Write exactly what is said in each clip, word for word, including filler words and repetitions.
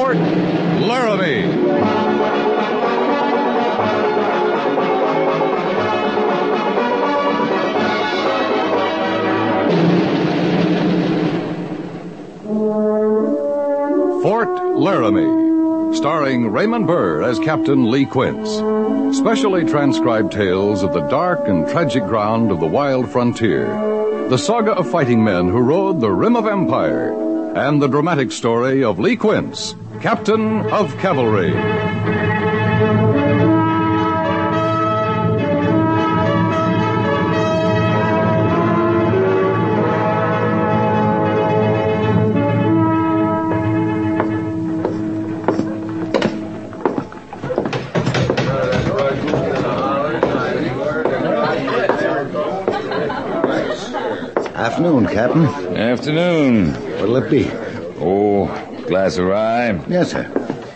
Fort Laramie. Fort Laramie, starring Raymond Burr as Captain Lee Quince. Specially transcribed tales of the dark and tragic ground of the wild frontier. The saga of fighting men who rode the rim of empire. And the dramatic story of Lee Quince, Captain of Cavalry. Afternoon, Captain. Afternoon. What'll it be? Oh, glass of rye. Yes, sir.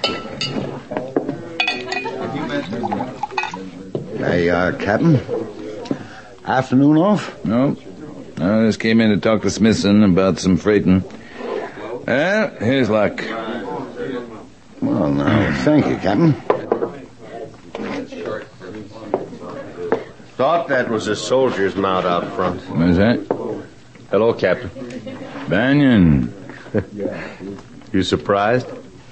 Hey, uh, Captain. Afternoon off? No. I just came in to talk to Smithson about some freighting. Well, here's luck. Well, now, thank you, Captain. Thought that was a soldier's mount out front. What's that? Hello, Captain. Banyan. You surprised?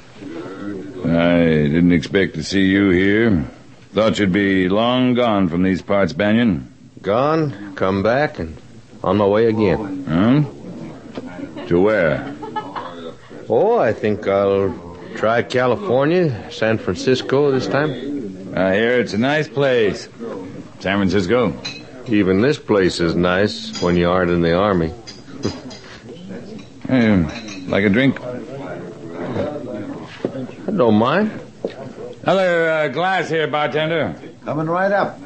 I didn't expect to see you here. Thought you'd be long gone from these parts, Banyan. Gone, come back, and on my way again. Huh? To where? Oh, I think I'll try California, San Francisco this time. I hear it's a nice place. San Francisco. Even this place is nice when you aren't in the army. Hey, like a drink? I don't mind. Another uh, glass here, bartender. Coming right up.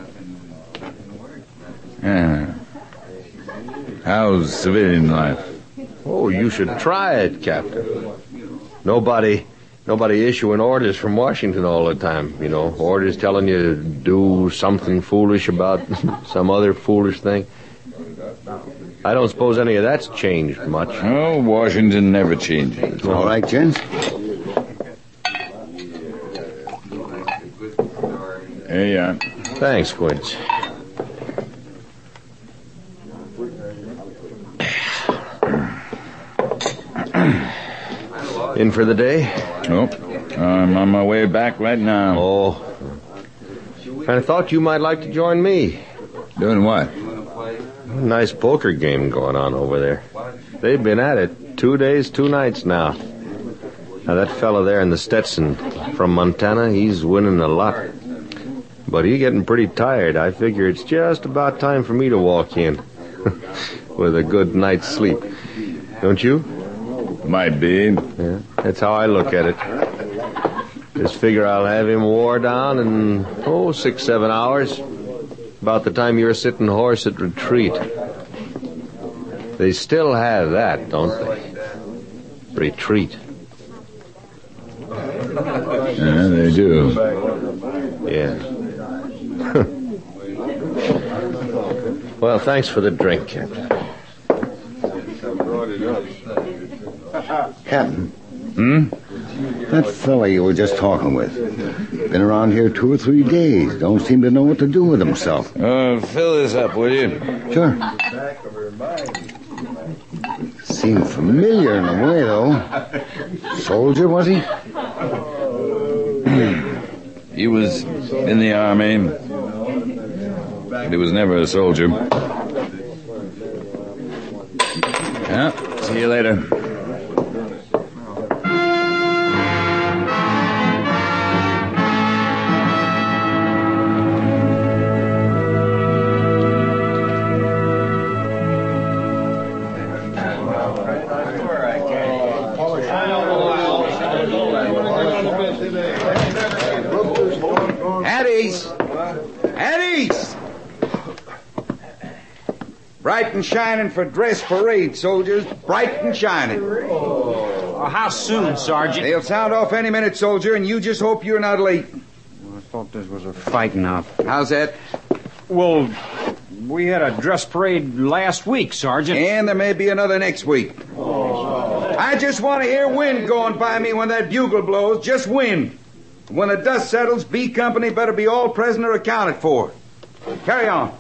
Yeah. How's civilian life? Oh, you should try it, Captain. Nobody, nobody issuing orders from Washington all the time. You know, orders telling you to do something foolish about some other foolish thing. I don't suppose any of that's changed much. Oh, Washington never changes. All right, gents. Here you are. Thanks, Quince. In for the day? Oh, I'm on my way back right now. Oh. Kind of thought you might like to join me. Doing what? Nice poker game going on over there. They've been at it two days, two nights now. Now, that fella there in the Stetson from Montana, he's winning a lot. But he's getting pretty tired. I figure it's just about time for me to walk in with a good night's sleep. Don't you? Might be. Yeah, that's how I look at it. Just figure I'll have him wore down in, oh, six, seven hours. About the time you're sitting horse at retreat. They still have that, don't they? Retreat. Yeah, they do. Yeah. Well, thanks for the drink, Captain. Captain. Hmm? That fella you were just talking with. Been around here two or three days. Don't seem to know what to do with himself. Uh, fill this up, will you? Sure. Seemed familiar in a way, though. Soldier, was he? He was in the army. But he was never a soldier. Yeah, see you later. Eddie's! Eddie's! Bright and shining for dress parade, soldiers. Bright and shining. Oh, how soon, Sergeant? They'll sound off any minute, soldier, and you just hope you're not late. I thought this was a fighting out. How's that? Well, we had a dress parade last week, Sergeant. And there may be another next week. Oh. I just want to hear wind going by me when that bugle blows. Just wind. When the dust settles, B Company better be all present or accounted for. Carry on.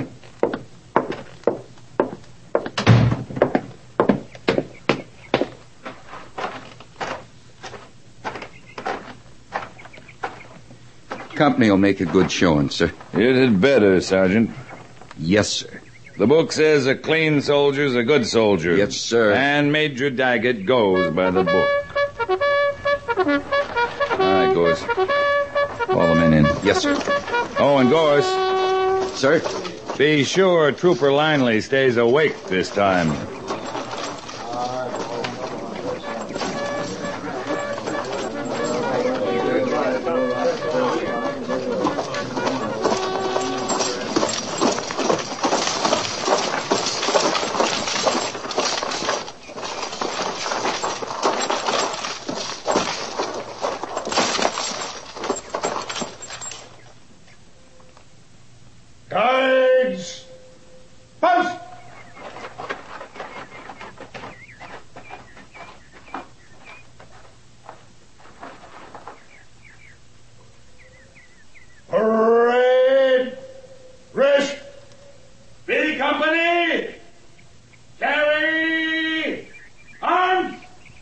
Company will make a good showing, sir. It had better, Sergeant. Yes, sir. The book says a clean soldier's a good soldier. Yes, sir. And Major Daggett goes by the book. All right, Gorse. Call the men in. Yes, sir. Oh, and Gorse. Sir? Be sure Trooper Linley stays awake this time. Guides! Post! Parade! Rest! B Company! Carry! Arms!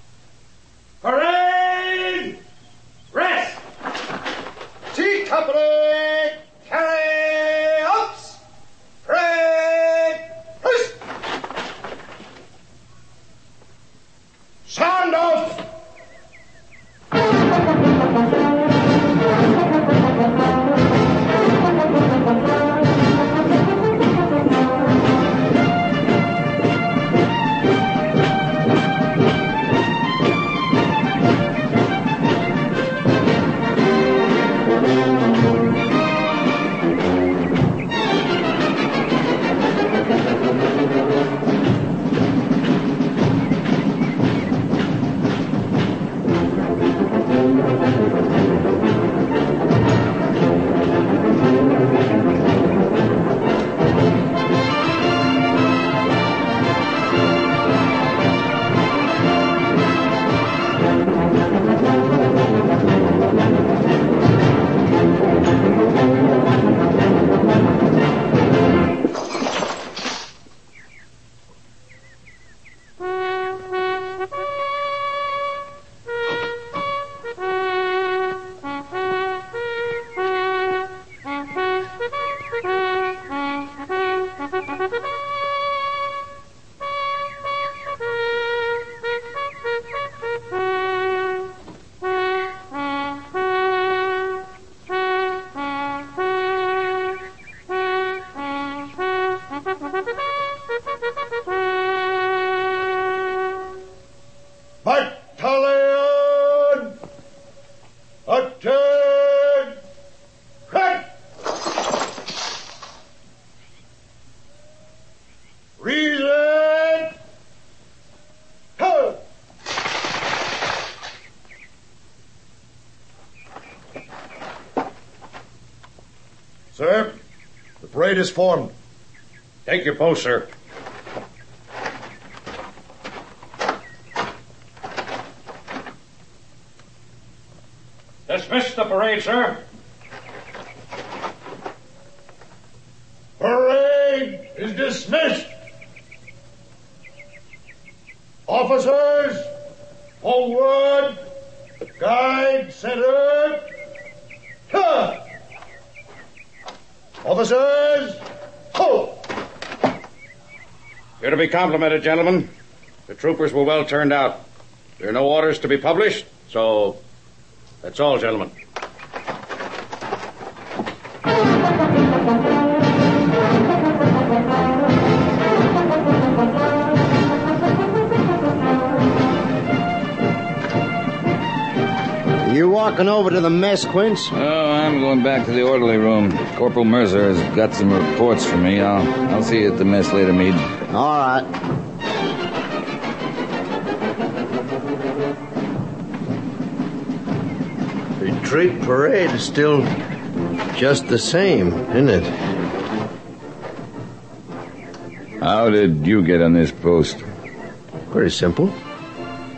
Parade! Rest! T Company! Carry! Ups! Parade! Rest! Sound off! Battalion! Attack! Crack! Reason! Ho! Sir, the parade is formed. Take your post, sir. Dismiss the parade, sir. Parade is dismissed. Officers, forward. Guide center. Turn. Officers, ho! You're to be complimented, gentlemen. The troopers were well turned out. There are no orders to be published, so that's all, gentlemen. You walking over to the mess, Quince? Oh, I'm going back to the orderly room. Corporal Mercer has got some reports for me. I'll, I'll see you at the mess later, Meade. All right. Retreat parade is still just the same, isn't it? How did you get on this post? Very simple.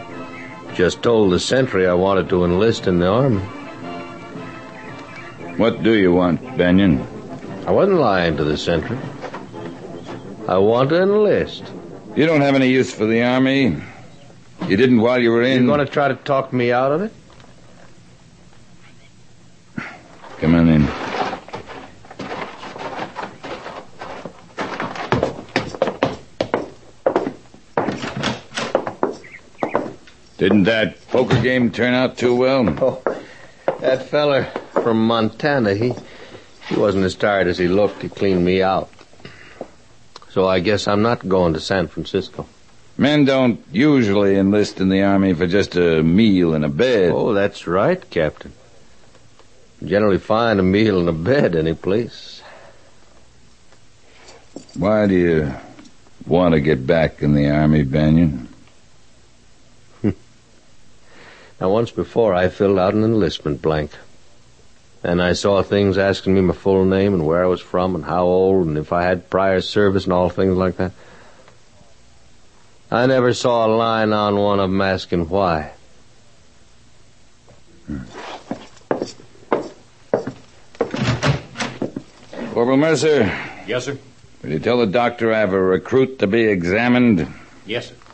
Just told the sentry I wanted to enlist in the army. What do you want, Banyan? I wasn't lying to the sentry. I want to enlist. You don't have any use for the army. You didn't while you were in... You're going to try to talk me out of it? Come on in. Didn't that poker game turn out too well? Oh, that feller from Montana, he, he wasn't as tired as he looked. He cleaned me out. So I guess I'm not going to San Francisco. Men don't usually enlist in the army for just a meal and a bed. Oh, that's right, Captain. Generally find a meal and a bed any place. Why do you want to get back in the army, Banyan? Now, once before, I filled out an enlistment blank. And I saw things asking me my full name and where I was from and how old and if I had prior service and all things like that. I never saw a line on one of them asking why. Corporal Mercer. Yes, sir. Will you tell the doctor I have a recruit to be examined? Yes, sir.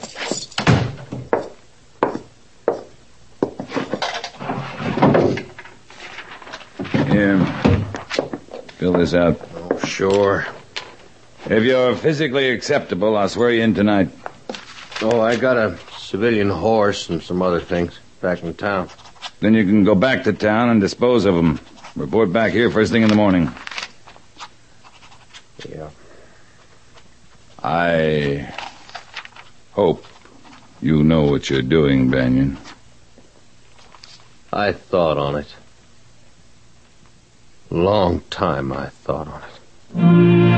Here. Fill this out. Oh, sure. If you're physically acceptable, I'll swear you in tonight. Oh, I got a civilian horse and some other things back in town. Then you can go back to town and dispose of them. Report back here first thing in the morning. Yeah. I hope you know what you're doing, Banyan. I thought on it. Long time I thought on it.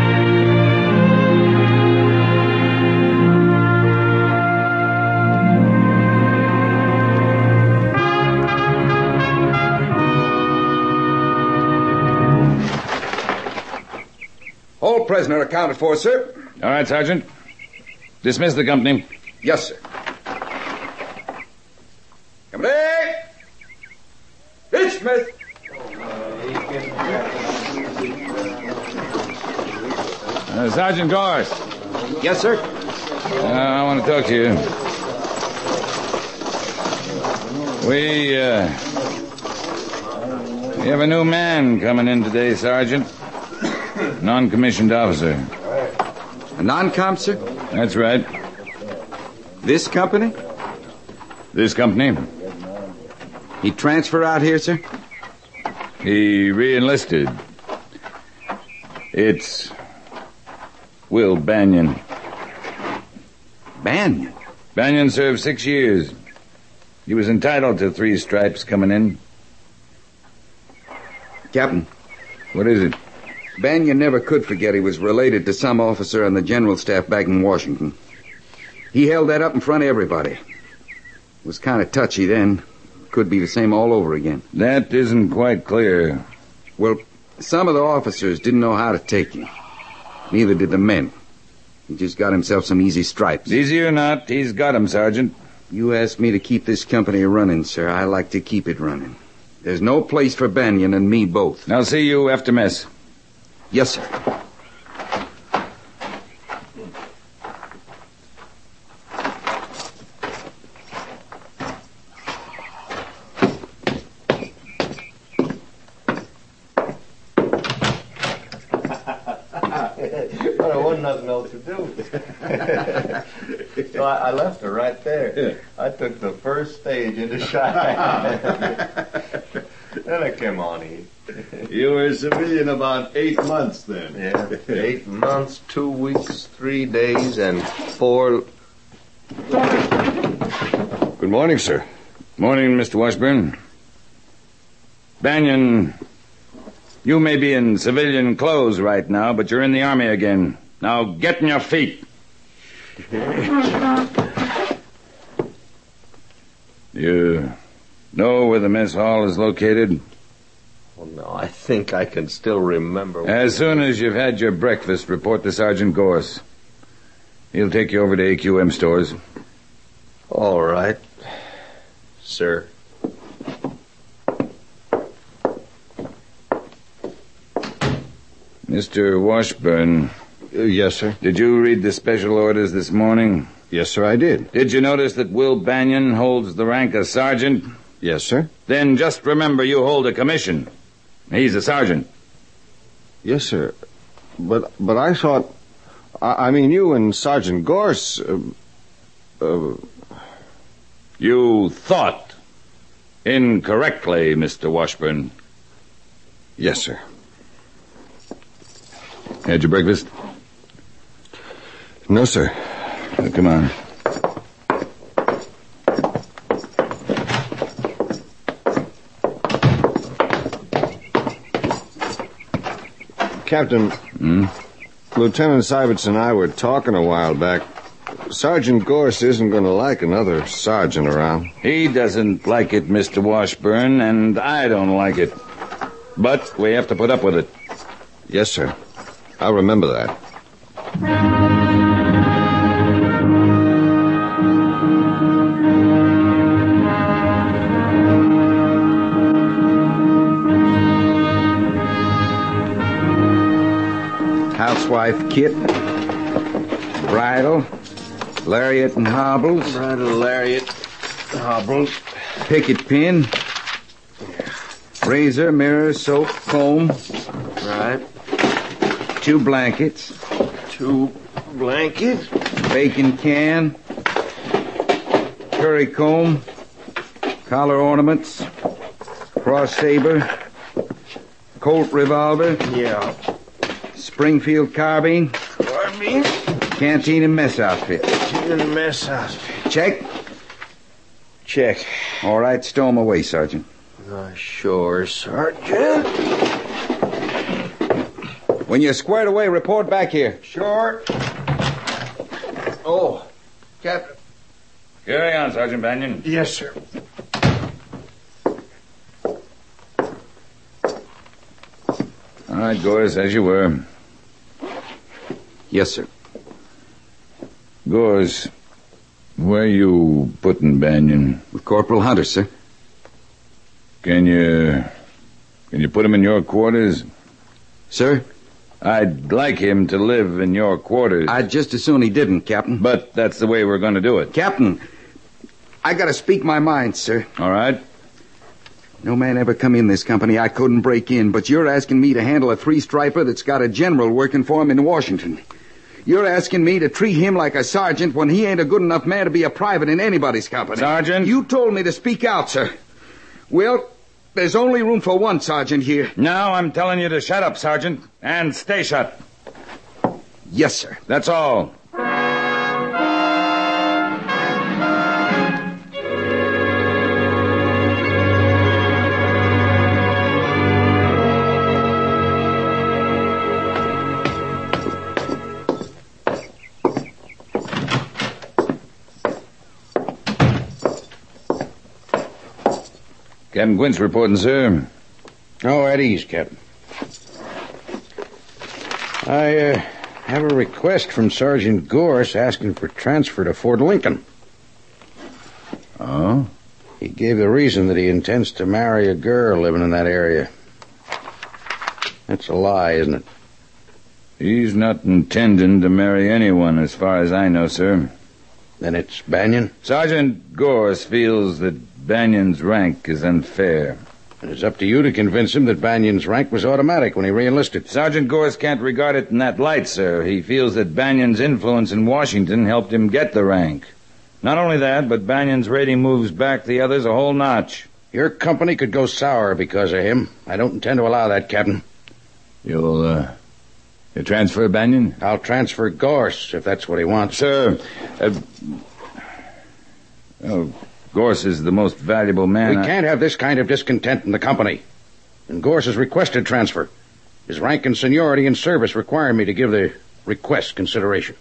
All prisoner accounted for, sir. All right, Sergeant. Dismiss the company. Yes, sir. Company! Dismiss! Uh, Sergeant Gorse. Yes, sir. Uh, I want to talk to you. We, uh... We have a new man coming in today, Sergeant. Non-commissioned officer. A non-com, sir? That's right. This company? This company. He transfer out here, sir? He re-enlisted. It's Will Banyan. Banyan? Banyan served six years. He was entitled to three stripes coming in. Captain. What is it? Banyan never could forget he was related to some officer on the general staff back in Washington. He held that up in front of everybody. It was kind of touchy then. Could be the same all over again. That isn't quite clear. Well, some of the officers didn't know how to take him. Neither did the men. He just got himself some easy stripes. Easy or not, he's got him, Sergeant. You asked me to keep this company running, sir. I like to keep it running. There's no place for Banyan and me both. I'll see you after mess. Yes, sir. But I wasn't nothing else to do. So I, I left her right there. I took the first stage into Cheyenne. Then I came on east. You were a civilian about eight months then. Yeah, eight months, two weeks, three days, and four... Good morning, sir. Morning, Mister Washburn. Banyan, you may be in civilian clothes right now, but you're in the Army again. Now get on your feet. You know where the mess hall is located? Oh, no, I think I can still remember. As soon as you've had your breakfast, report to Sergeant Gorse. He'll take you over to A Q M stores. All right. Sir. Mister Washburn. Uh, yes, sir. Did you read the special orders this morning? Yes, sir, I did. Did you notice that Will Banion holds the rank of sergeant? Yes, sir. Then just remember you hold a commission. He's a sergeant. Yes, sir. But but I thought... I, I mean, you and Sergeant Gorse... Uh, uh, you thought incorrectly, Mister Washburn. Yes, sir. Had your breakfast? No, sir. Uh, come on. Captain, Hmm? Lieutenant Seiberts and I were talking a while back. Sergeant Gorse isn't going to like another sergeant around. He doesn't like it, Mister Washburn, and I don't like it. But we have to put up with it. Yes, sir. I'll remember that. Housewife kit, bridle, lariat and hobbles, Bridle, lariat, hobbles. picket pin, razor, mirror, soap, comb, Right. two blankets, Two blankets. bacon can, curry comb, collar ornaments, cross saber, Colt revolver, Yeah. Springfield carbine, Carbine. canteen and mess outfit. In the mess outfit. Check? Check. All right, stow 'em away, Sergeant. Uh, sure, Sergeant. When you're squared away, report back here. Sure. Oh, Captain. Carry on, Sergeant Banion. Yes, sir. All right, Gorse, as you were. Yes, sir. Gorse, where you putting Banion? With Corporal Hunter, sir. Can you... Can you put him in your quarters? Sir? I'd like him to live in your quarters. I'd just as soon he didn't, Captain. But that's the way we're going to do it. Captain, I gotta speak my mind, sir. All right? No man ever come in this company I couldn't break in, but you're asking me to handle a three-striper that's got a general working for him in Washington. You're asking me to treat him like a sergeant when he ain't a good enough man to be a private in anybody's company. Sergeant? You told me to speak out, sir. Well, there's only room for one sergeant here. Now I'm telling you to shut up, Sergeant, and stay shut. Yes, sir. That's all. Captain Quince reporting, sir. Oh, at ease, Captain. I uh, have a request from Sergeant Gorse asking for transfer to Fort Lincoln. Oh? He gave the reason that he intends to marry a girl living in that area. That's a lie, isn't it? He's not intending to marry anyone, as far as I know, sir. Then it's Banion? Sergeant Gorse feels that Banion's rank is unfair. And it's up to you to convince him that Banion's rank was automatic when he re-enlisted. Sergeant Gorse can't regard it in that light, sir. He feels that Banion's influence in Washington helped him get the rank. Not only that, but Banion's rating moves back the others a whole notch. Your company could go sour because of him. I don't intend to allow that, Captain. You'll, uh, you transfer Banion? I'll transfer Gorse, if that's what he wants. Sir, uh, oh, Gorse is the most valuable man. We I... can't have this kind of discontent in the company. And Gorse has requested transfer. His rank and seniority in service require me to give the request consideration.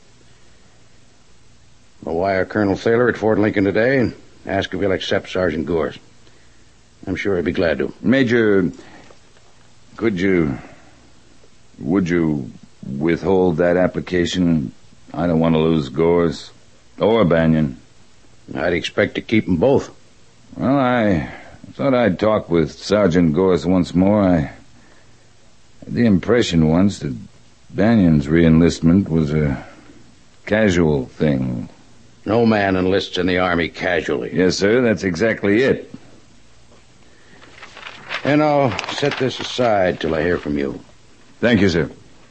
I'll wire Colonel Thaler at Fort Lincoln today and ask if he'll accept Sergeant Gorse. I'm sure he'd be glad to. Major, could you... Would you withhold that application? I don't want to lose Gorse or Banion. I'd expect to keep them both. Well, I thought I'd talk with Sergeant Gorse once more. I had the impression once that Banion's re-enlistment was a casual thing. No man enlists in the Army casually. Yes, sir, that's exactly it. And I'll set this aside till I hear from you. Thank you, sir.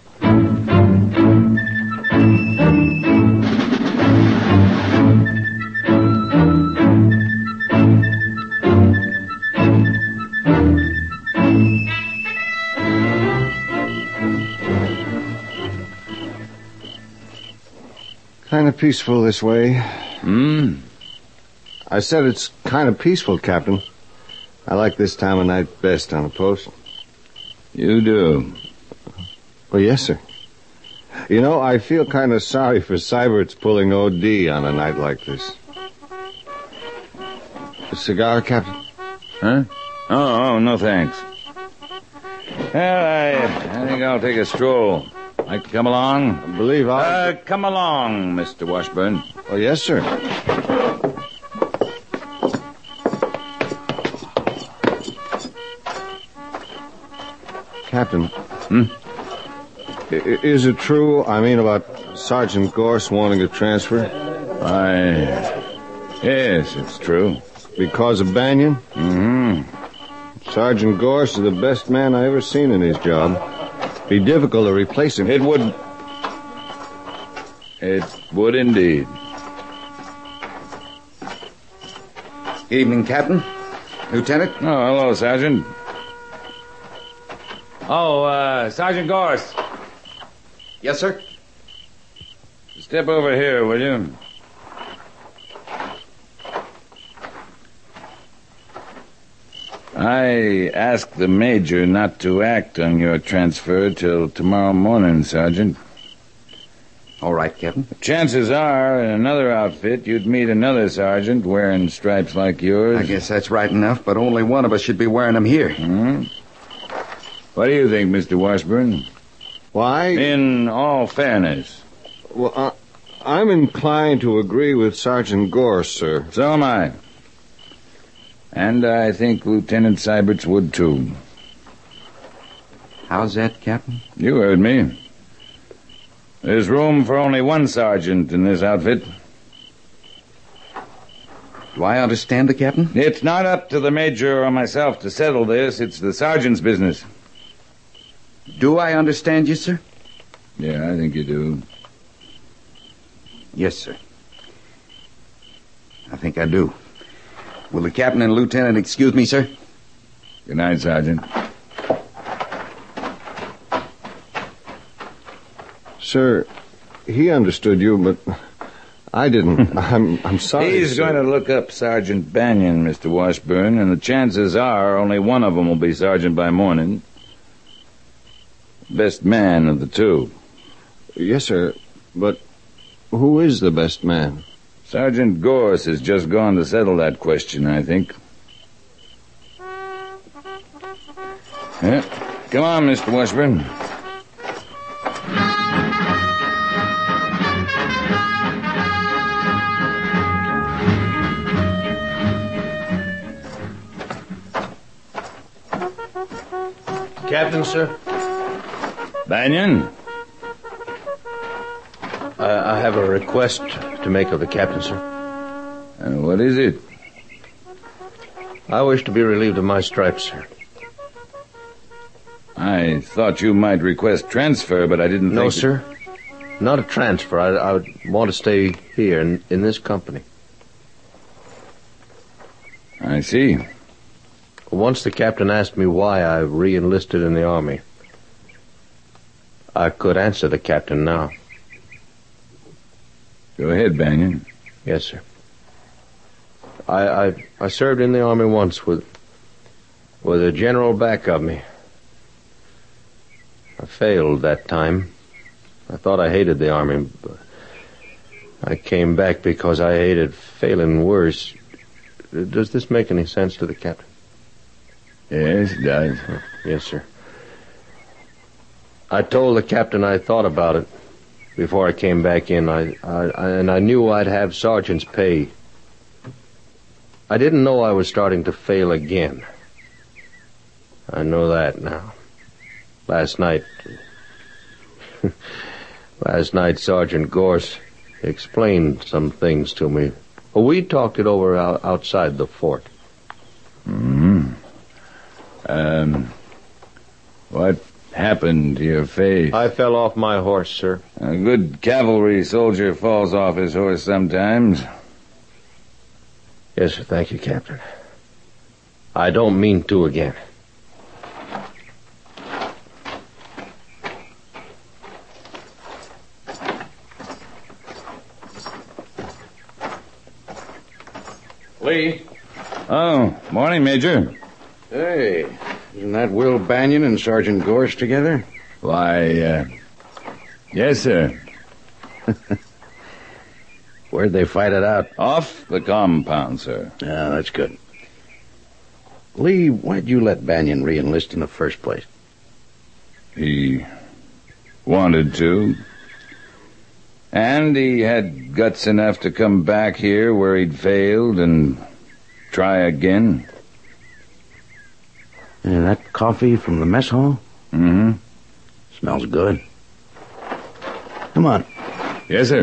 Kind of peaceful this way. Hmm? I said it's kind of peaceful, Captain. I like this time of night best on a post. You do? Well, yes, sir. You know, I feel kind of sorry for Syberts pulling O D on a night like this. A cigar, Captain? Huh? Oh, oh, no thanks. Well, I, I think I'll take a stroll. Like to come along? I believe I'll... Uh, come along, Mister Washburn. Oh, yes, sir. Captain. Hmm? I- is it true, I mean, about Sergeant Gorse wanting a transfer? I... Yes, it's true. Because of Banion? Mm-hmm. Sergeant Gorse is the best man I ever seen in his job. Be difficult to replace him. It would... It would indeed. Evening, Captain. Lieutenant. Oh, hello, Sergeant. Oh, uh, Sergeant Gorse. Yes, sir? Step over here, will you? I asked the Major not to act on your transfer till tomorrow morning, Sergeant. All right, Captain. Chances are, in another outfit, you'd meet another sergeant wearing stripes like yours. I guess that's right enough, but only one of us should be wearing them here. Hmm? What do you think, Mister Washburn? Why? In all fairness. Well, uh, I'm inclined to agree with Sergeant Gorse, sir. So am I. And I think Lieutenant Syberts would, too. How's that, Captain? You heard me. There's room for only one sergeant in this outfit. Do I understand the Captain? It's not up to the Major or myself to settle this. It's the sergeant's business. Do I understand you, sir? Yeah, I think you do. Yes, sir. I think I do. Will the Captain and Lieutenant excuse me, sir? Good night, Sergeant. Sir, he understood you, but I didn't. I'm I'm sorry. He's sir. going to look up Sergeant Banion, Mister Washburn, and the chances are only one of them will be sergeant by morning. Best man of the two. Yes, sir. But who is the best man? Sergeant Gorse has just gone to settle that question, I think. Yeah. Come on, Mister Washburn. Captain, sir? Banion? I, I have a request to make of the captain, sir. Uh, what is it? I wish to be relieved of my stripes, sir. I thought you might request transfer, but I didn't No, think... sir. Not a transfer. I, I would want to stay here in, in this company. I see. Once the captain asked me why I re-enlisted in the Army. I could answer the captain now. Go ahead, Banion. Yes, sir. I, I I served in the Army once with with a general back of me. I failed that time. I thought I hated the Army, but I came back because I hated failing worse. Does this make any sense to the captain? Yes, it does. Yes, sir. I told the captain I thought about it before I came back in. I, I, I and I knew I'd have sergeant's pay. I didn't know I was starting to fail again. I know that now. Last night... last night, Sergeant Gorse explained some things to me. We talked it over out, outside the fort. Hmm. Um... What happened to your face? I fell off my horse, sir. A good cavalry soldier falls off his horse sometimes. Yes, sir. Thank you, Captain. I don't mean to again. Lee? Oh, morning, Major. Hey, isn't that Will Banion and Sergeant Gorse together? Why, uh... yes, sir. Where'd they fight it out? Off the compound, sir. Yeah, that's good. Lee, why'd you let Banion re-enlist in the first place? He wanted to. And he had guts enough to come back here where he'd failed and try again. Yeah, that coffee from the mess hall? Mm-hmm. Smells good. Come on. Yes, sir.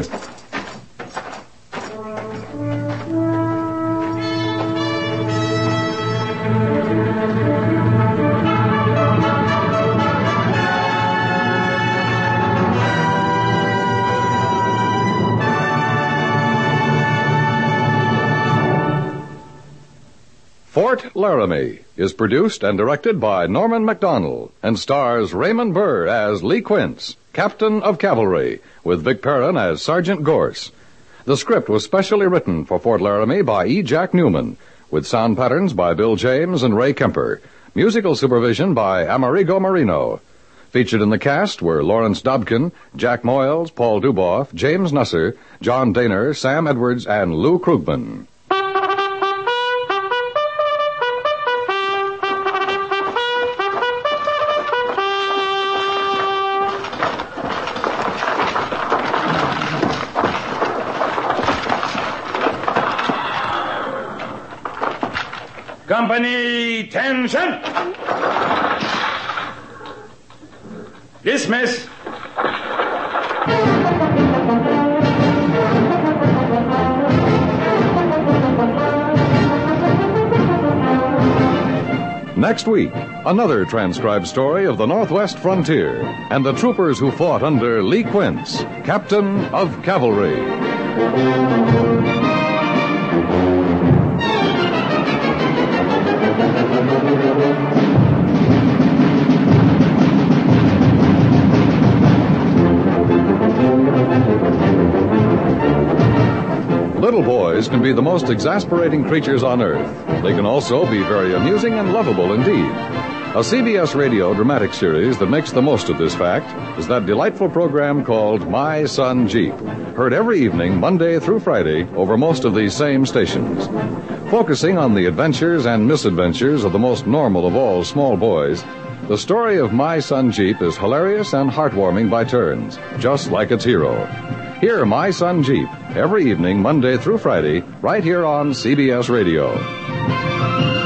Fort Laramie is produced and directed by Norman Macdonald and stars Raymond Burr as Lee Quince, Captain of Cavalry, with Vic Perrin as Sergeant Gorse. The script was specially written for Fort Laramie by E. Jack Newman, with sound patterns by Bill James and Ray Kemper, musical supervision by Amerigo Marino. Featured in the cast were Lawrence Dobkin, Jack Moyles, Paul Duboff, James Nusser, John Daner, Sam Edwards, and Lou Krugman. Company, attention! Dismiss. Next week, another transcribed story of the Northwest frontier and the troopers who fought under Lee Quince, Captain of Cavalry. Little boys can be the most exasperating creatures on earth. They can also be very amusing and lovable indeed. A C B S radio dramatic series that makes the most of this fact is that delightful program called My Son Jeep, heard every evening, Monday through Friday, over most of these same stations. Focusing on the adventures and misadventures of the most normal of all small boys, the story of My Son Jeep is hilarious and heartwarming by turns, just like its hero. Hear My Son Jeep every evening, Monday through Friday, right here on C B S Radio.